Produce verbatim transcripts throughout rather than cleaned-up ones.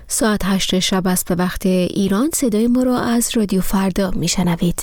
ساعت هشت شب است به وقت ایران. صدای ما را از رادیو فردا میشنوید.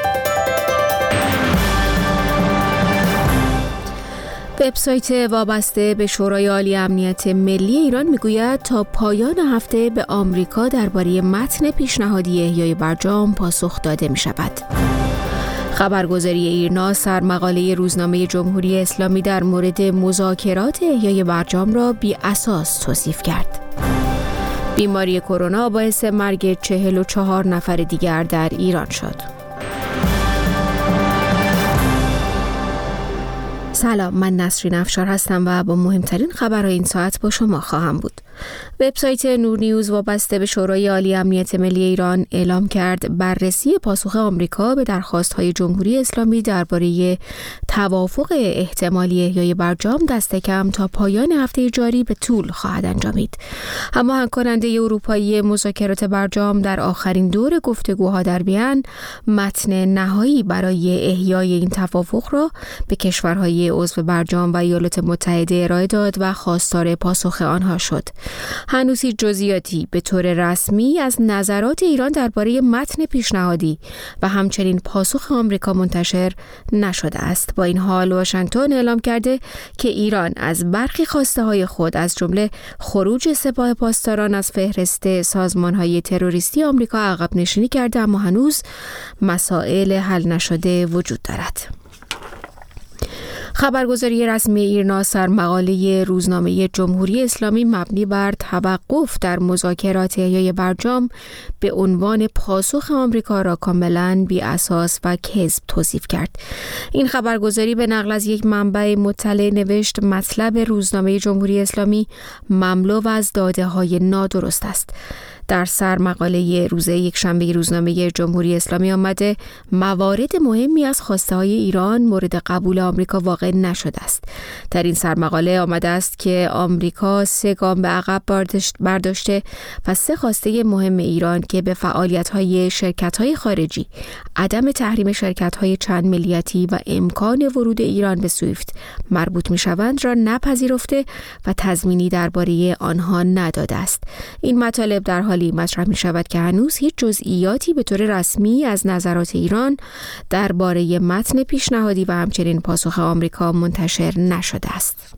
وبسایت وابسته به شورای عالی امنیت ملی ایران میگوید تا پایان هفته به آمریکا درباره متن پیشنهادی احیای برجام پاسخ داده می شود. خبرگزاری ایرنا سرمقاله روزنامه جمهوری اسلامی در مورد مذاکرات احیای برجام را بی اساس توصیف کرد. بیماری کرونا باعث مرگ چهل و چهار نفر دیگر در ایران شد. سلام، من نسرین افشار هستم و با مهمترین خبرهای این ساعت با شما خواهم بود. وبسایت نور نیوز وابسته به شورای عالی امنیت ملی ایران اعلام کرد بررسی پاسخ آمریکا به درخواست‌های جمهوری اسلامی درباره توافق احتمالی احیای برجام دست کم تا پایان هفته جاری به طول خواهد انجامید. هماهنگ کننده اروپایی مذاکرات برجام در آخرین دور گفتگوها در وین متن نهایی برای احیای این توافق را به کشورهای عضو برجام و ایالات متحده ارائه داد و خواستار پاسخ آنها شد. هنوز هیچ جزئیاتی به طور رسمی از نظرات ایران درباره متن پیشنهادی و همچنین پاسخ آمریکا منتشر نشده است. با این حال واشنگتن اعلام کرده که ایران از برخی خواسته‌های خود از جمله خروج سپاه پاسداران از فهرست سازمان‌های تروریستی آمریکا عقب نشینی کرده، اما هنوز مسائل حل نشده وجود دارد. خبرگزاری رسمی ایرنا سرمقاله روزنامه جمهوری اسلامی مبنی بر توقف در مذاکرات احیای برجام به عنوان پاسخ آمریکا را کاملاً بی اساس و کذب توصیف کرد. این خبرگزاری به نقل از یک منبع مطلع نوشت مطلب روزنامه جمهوری اسلامی مملو از داده‌های نادرست است. در سرمقاله روز یکشنبه روزنامه جمهوری اسلامی آمده موارد مهمی از خواسته‌های ایران مورد قبول آمریکا واقع نشده است. در این سرمقاله آمده است که آمریکا سه گام به عقب برداشته و سه خواسته مهم ایران که به فعالیت‌های شرکت‌های خارجی، عدم تحریم شرکت‌های چند ملیتی و امکان ورود ایران به سویفت مربوط می‌شوند را نپذیرفته و تضمینی درباره آنها نداده است. این مطالب در حال مطرح می شود که هنوز هیچ جزئیاتی به طور رسمی از نظرات ایران درباره متن پیشنهادی و همچنین پاسخ آمریکا منتشر نشده است.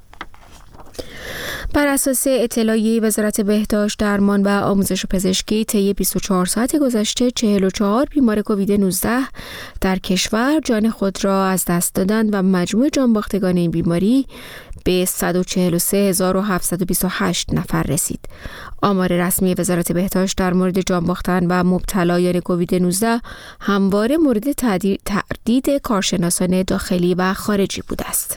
بر اساس اطلاعیه وزارت بهداشت، درمان و آموزش پزشکی طی بیست و چهار ساعت گذشته چهل و چهار بیمار کووید نوزده در کشور جان خود را از دست دادند و مجموع جانباختگان این بیماری به صد و چهل و سه هزار و هفتصد و بیست و هشت نفر رسید. آمار رسمی وزارت بهداشت در مورد جان باختن و مبتلایان کووید نوزده همواره مورد تردید کارشناسان داخلی و خارجی بوده است.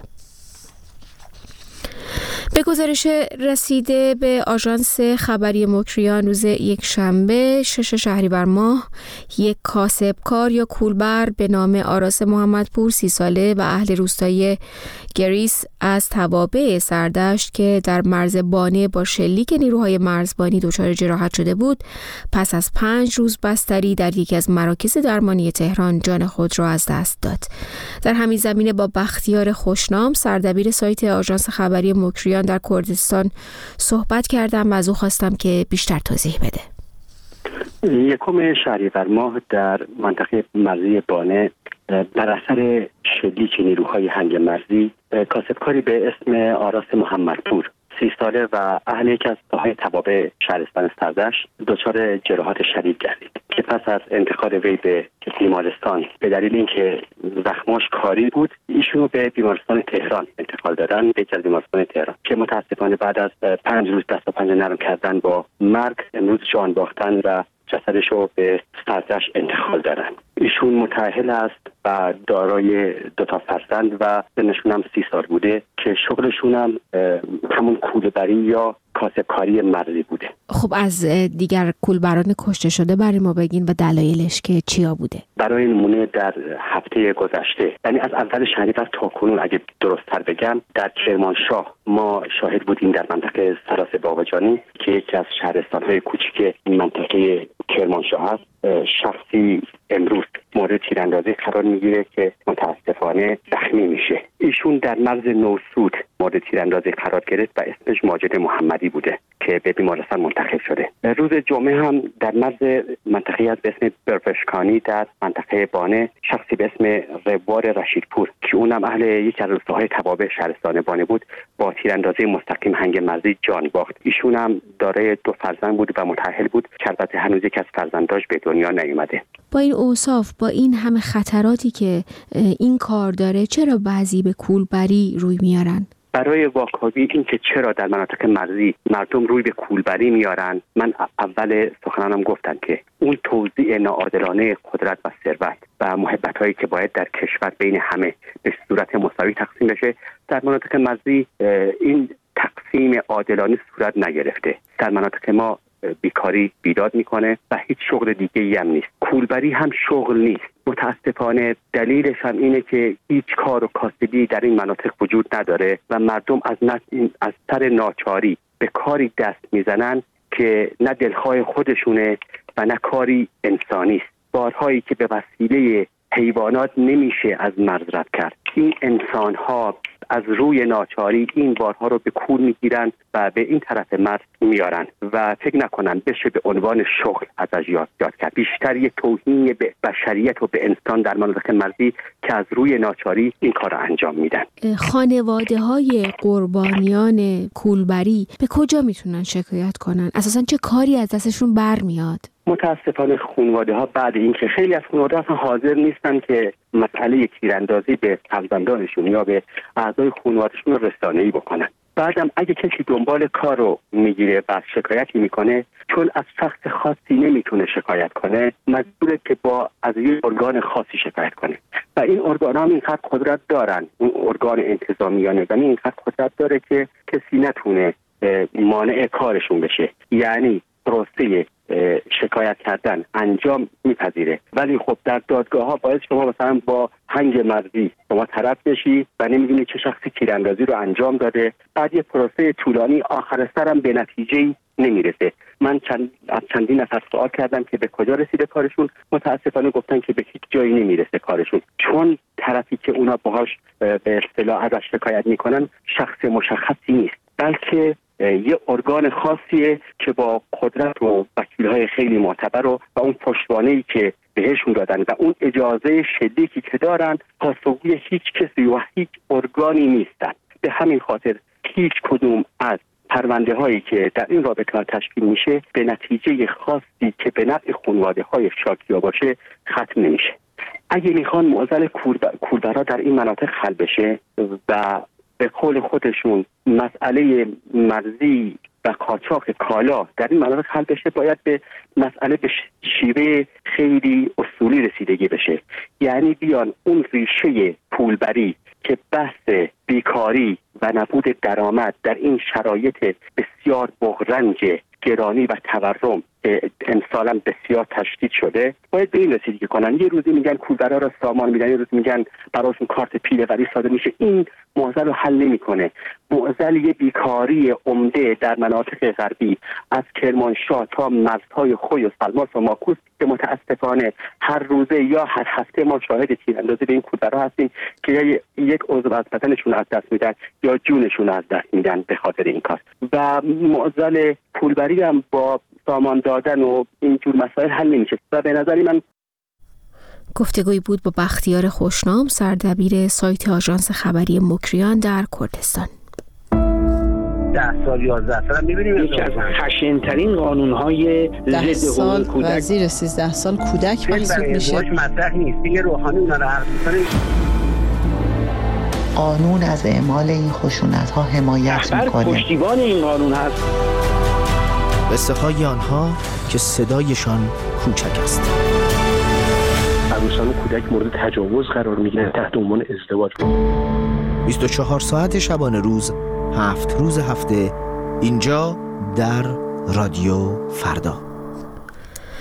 به گزارش رسیده به آژانس خبری مکریان روز یک شنبه شش شهریور ماه، یک کاسبکار یا کولبر به نام آراس محمدپور سی ساله و اهل روستای گریس از توابع سردشت که در مرز بانه با شلیک نیروهای مرزبانی دچار جراحت شده بود، پس از پنج روز بستری در یکی از مراکز درمانی تهران جان خود را از دست داد. در همین زمینه با بختیار خوشنام، سردبیر سایت آژانس خبری مکریان در کردستان صحبت کردم و از او خواستم که بیشتر توضیح بده. یکم شهریور ماه در منطقه مرزی بانه بر اثر شلیک نیروهای هنگ مرزی کاسبکاری به اسم آراس محمدپور سی ساله و اهل یکی از ساحه توابع شهرستان سردشت دچار جراحات شدید گردید که پس از انتقال وی به بیمارستان به دلیل اینکه زخماش کاری بود، ایشونو به بیمارستان تهران انتقال دادن، به یکی از بیمارستان تهران که متاسفانه بعد از پنج روز دست و پنجه نرم کردن با مرگ امروز جان باختن و جسدش رو به سردشت انتقال دادن. ایشون متأهل است و دارای دو تا فرزند و سنشون هم سی سال بوده که شغلشون هم همون کوله‌بری یا کاسبکاری مرزی بوده. خب از دیگر کولبران کشته شده برای ما بگین و دلایلش که چیا بوده؟ برای نمونه در هفته گذشته، یعنی از اول شهریور تا کنون اگه درست‌تر بگم، در کرمانشاه ما شاهد بودیم در منطقه سراس باوجانی که یکی از شهرستان‌های کوچیک این منطقه کرمانشاه هست، شخصی امروز مورد تیراندازی قرار میگیره که متاسفانه زخمی میشه. ایشون در مرز نوسود مورد تیراندازی قرار گرفت و اسمش ماجد محمدی بوده که به بیمارستان منتقل شده. روز جمعه هم در مرز منطقه از به اسم برفشکانی در منطقه بانه شخصی به اسم روار رشیدپور که اونم اهل یک از روستاهای توابع شهرستان بانه بود با تیراندازی مستقیم هنگ مرزی جان باخت. ایشون هم دارای دو فرزند بود و متأهل بود که البته هنوز یک از فرزنداش به دنیا نیومده. با این اوصاف، با این همه خطراتی که این کار داره، چرا بعضی به کولبری روی میارن؟ برای واکاوی این که چرا در مناطق مرزی مردم روی به کولبری میارن، من اول سخنانم گفتم که اون توزیع ناعادلانه قدرت و ثروت و محبت‌هایی که باید در کشور بین همه به صورت مساوی تقسیم بشه، در مناطق مرزی این تقسیم عادلانه صورت نگرفته. در مناطق ما بیکاری بیداد میکنه و هیچ شغل دیگه ای هم نیست. کولبری هم شغل نیست. متاسفانه دلیلش هم اینه که هیچ کار و کاسبی در این مناطق وجود نداره و مردم از از سر ناچاری به کاری دست میزنن که نه دلخواه خودشونه و نه کاری انسانی است. بارهایی که به وسیله حیوانات نمیشه از مرز رد کرد، این انسان‌ها از روی ناچاری این بارها رو به کول میگیرن و به این طرف مرز میارن و فکر نکنن بشه به عنوان شغل ازش یاد یاد کرد. بیشتر یک توهین به بشریت و به انسان در مناطق مرزی که از روی ناچاری این کار رو انجام میدن. خانواده های قربانیان کولبری به کجا میتونن شکایت کنن؟ اساساً چه کاری از دستشون برمیاد؟ متاسفانه خانواده ها بعد اینکه خیلی از خانواده ها حاضر نیستن که مسئله تیراندازی به فرزندانشون یا به اعضای خانوادهشون رو رسانه‌ای بکنن. بعدم اگه کسی دنبال کار رو میگیره و شکایتی میکنه، چون از شخص خاصی نمیتونه شکایت کنه، مجبوره که با از یک ارگان خاصی شکایت کنه و این ارگان ها اینقدر قدرت دارن، اون ارگان انتظامی یا نظامی اینقدر قدرت داره که کسی نتونه مانع کارشون بشه. یعنی پروسه شکایت کردن انجام میپذیره، ولی خب در دادگاه ها باید شما مثلا با هنگ مرزی شما طرف بشی و نمیدونی چه شخصی تیراندازی رو انجام داده، بعد یه پروسه طولانی آخر سرم به نتیجه نمیرسه. من چند از چندین نفر سوال کردم که به کجا رسیده کارشون، متاسفانه گفتن که به هیچ جایی نمیرسه کارشون، چون طرفی که اونا باهاش به اصطلاح ازش شکایت میکنن شخص مشخصی نیست، بلکه یه ارگان خاصیه که با قدرت و وکیل‌های خیلی معتبر و, و اون پشتوانه‌ای که بهشون دادن و اون اجازه شدیدی که دارن پاسخگوی هیچ کسی و هیچ ارگانی نیستن. به همین خاطر هیچ کدوم از پرونده هایی که در این رابطه تشکیل میشه به نتیجه خاصی که به نفع خانواده های شاکیا باشه ختم نمیشه. اگه میخوان معضل کولبرا در این مناطق حل بشه و به قول خودشون مسئله مرزی و قاچاق کالا در این مناطق حل بشه، باید به مسئله به شیوه خیلی اصولی رسیدگی بشه. یعنی بیان اون ریشه پولبری که بحث بیکاری و نبود درآمد در این شرایط بسیار بغرنج گرانی و تورم که امسالم بسیار تشدید شده، باید به این رسیدگی کنن. یه روزی میگن کولبرا را سامان میدن، یه روزی میگن براشون کارت پیله‌وری صادر میشه. این معضل رو حل نمیکنه. معضل یه بیکاری عمده در مناطق غربی از کرمانشاه تا مرزهای خوی و سلماس و ماکوس که متاسفانه هر روزه یا هر هفته ما شاهد تیراندازی به این کولبرا هستیم که یا یک عضو از بدنشون از دست میدن یا جونشون از دست میدن به خاطر این کار. و معضل کولبری هم با سامان دادن و اینجور مسائل حل نمیشه و به نظری من. گفتگویی بود با بختیار خوشنام، سردبیر سایت آژانس خبری مکریان در کردستان. ده سال یازده سال می‌بینیم یکی از خشن‌ترین قانون‌های ضد حقوق کودک و زیر سیزده سال کودک محسوب میشه. مطرح نیست دیگه. روحانی اونا رو حرف می‌زنه. قانون از اعمال این خشونت‌ها حمایت می‌کنه. پشتیبان این قانون هست. قصه های آنها که صدایشان کوچک است. عروسان و کودک مورد تجاوز قرار میگیرن تحت عنوان ازدواج. بیست و چهار ساعت شبانه روز، هفت روز هفته، اینجا در رادیو فردا.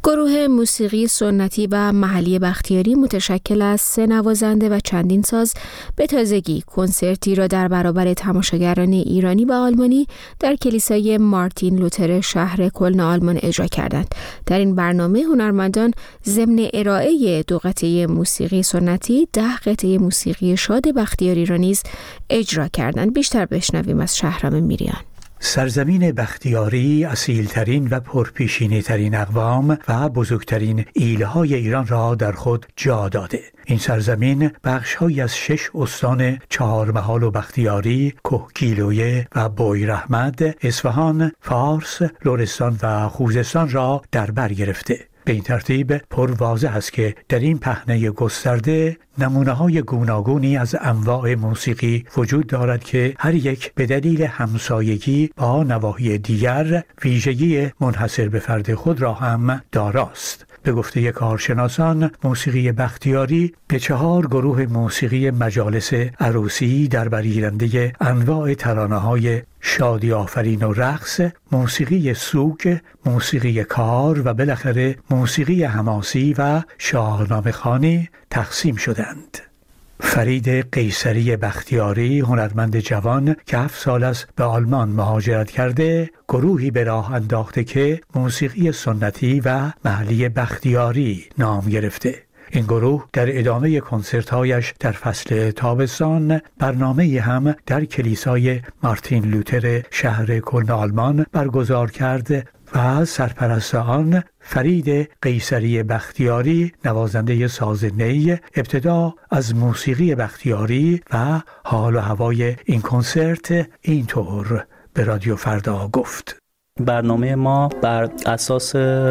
گروه موسیقی سنتی و محلی بختیاری متشکل از سه نوازنده و چندین ساز به تازگی کنسرتی را در برابر تماشاگران ایرانی و آلمانی در کلیسای مارتین لوتر شهر کلن آلمان اجرا کردند. در این برنامه هنرمندان ضمن ارائه دو قطعه موسیقی سنتی ده قطعه موسیقی شاد بختیاری را نیز اجرا کردند. بیشتر بشنویم از شهرام میریان. سرزمین بختیاری اصیلترین و پرپیشینی ترین اقوام و بزرگترین ایله‌های ایران را در خود جا داده. این سرزمین بخش‌هایی از شش استان چهارمحال و بختیاری، کهگیلویه و بویراحمد، اصفهان، فارس، لرستان و خوزستان را در بر گرفته. به این ترتیب پر واضح است که در این پهنه گسترده نمونه‌های گوناگونی از انواع موسیقی وجود دارد که هر یک به دلیل همسایگی با نواحی دیگر ویژگی منحصر به فرد خود را هم داراست. به گفته کارشناسان، موسیقی بختیاری به چهار گروه موسیقی مجالس عروسی در برگیرنده انواع ترانه‌های شادی آفرین و رقص، موسیقی سوگ، موسیقی کار و بالاخره موسیقی حماسی و شاهنامه خوانی تقسیم شدند. فرید قیصری بختیاری، هنرمند جوان که هفت سال است به آلمان مهاجرت کرده، گروهی به راه انداخته که موسیقی سنتی و محلی بختیاری نام گرفته. این گروه در ادامه کنسرت‌هایش در فصل تابستان برنامه‌ای هم در کلیسای مارتین لوتر شهر کلن آلمان برگزار کرد و سرپرست آن فرید قیصری بختیاری، نوازنده ساز نی، ابتدا از موسیقی بختیاری و حال و هوای این کنسرت اینطور به رادیو فردا گفت. برنامه ما بر اساس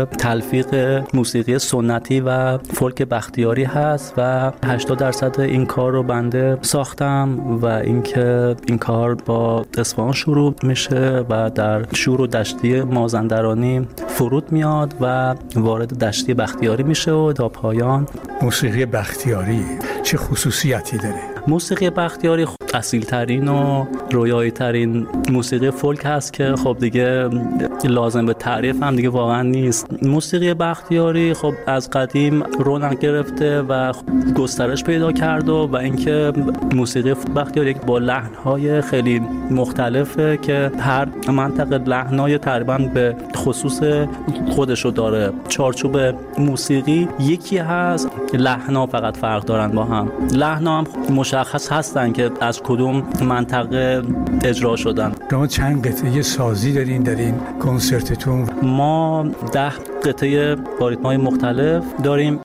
تلفیق موسیقی سنتی و فولک بختیاری هست و هشتاد درصد این کار رو بنده ساختم و اینکه این کار با اصفهان شروع میشه و در شور و دشتی مازندرانی فرود میاد و وارد دشتی بختیاری میشه و تا پایان. موسیقی بختیاری چه خصوصیتی داره؟ موسیقی بختیاری اصیل ترین و رویایی ترین موسیقی فولک هست که خب دیگه لازم به تعریف هم دیگه واقعا نیست. موسیقی بختیاری خب از قدیم رونق گرفته و گسترش پیدا کرد و, و اینکه موسیقی بختیاری با لحن‌های خیلی مختلفه که هر منطقه لحن‌های تقریبا به خصوص خودشو داره. چارچوب موسیقی یکی هست، لحن‌ها فقط فرق دارن با هم. لحن‌ها هم مشخص هستن که از کدوم منطقه اجرا شدن. شما چند قطعه سازی دارین در این کنسرتتون؟ ما ده قطعه با ریتم‌های مختلف داریم.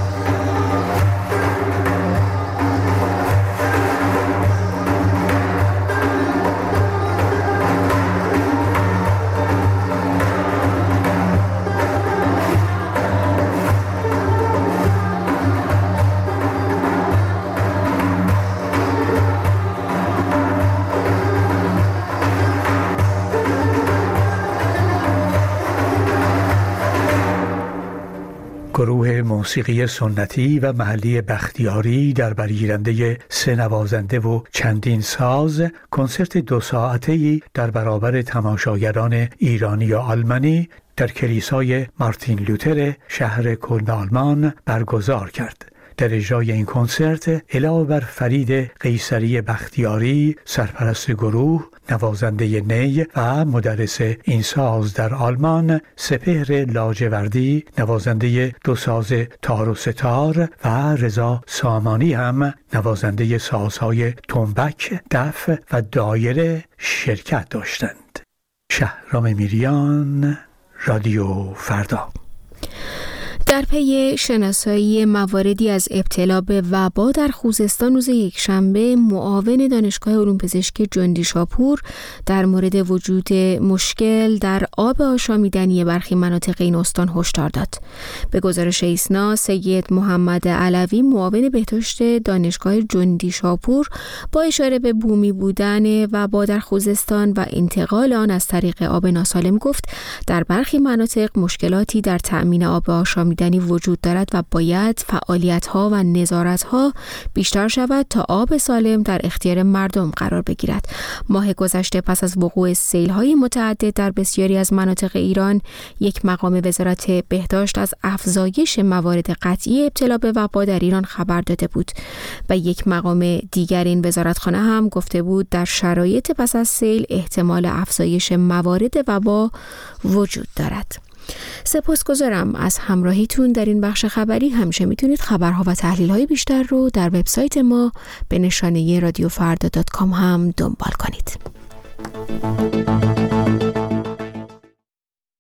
گروه موسیقی سنتی و محلی بختیاری در برگیرنده سه نوازنده و چندین ساز کنسرت دو ساعته‌ای در برابر تماشاگران ایرانی و آلمانی در کلیسای مارتین لوتر شهر کلن آلمان برگزار کرد. در اجرای این کنسرت علاوه بر فرید قیصری بختیاری، سرپرست گروه، نوازنده نی و مدرس این ساز در آلمان، سپهر لاجوردی، نوازنده دو ساز تار و ستار و رضا سامانی هم نوازنده سازهای تنبک، دف و دایره شرکت داشتند. شهرام میریان، رادیو فردا. در پی شناسایی مواردی از ابتلا به وبا در خوزستان روز یکشنبه، معاون دانشگاه علوم پزشکی جندی شاپور در مورد وجود مشکل در آب آشامیدنی برخی مناطق این استان هشدار داد. به گزارش ایسنا، سید محمد علوی معاون بهداشت دانشگاه جندی شاپور با اشاره به بومی بودن وبا در خوزستان و انتقال آن از طریق آب ناسالم گفت در برخی مناطق مشکلاتی در تأمین آب آشامیدنی نادیدنی وجود دارد و باید فعالیت‌ها و نظارت‌ها بیشتر شود تا آب سالم در اختیار مردم قرار بگیرد. ماه گذشته پس از وقوع سیل‌های متعدد در بسیاری از مناطق ایران، یک مقام وزارت بهداشت از افزایش موارد قطعی ابتلا به وبا در ایران خبر داده بود و یک مقام دیگر این وزارتخانه هم گفته بود در شرایط پس از سیل احتمال افزایش موارد وبا وجود دارد. سپاسگزارم از همراهیتون در این بخش خبری. همیشه میتونید خبرها و تحلیل‌های بیشتر رو در وبسایت ما به نشانه رادیو فردا دات کام هم دنبال کنید.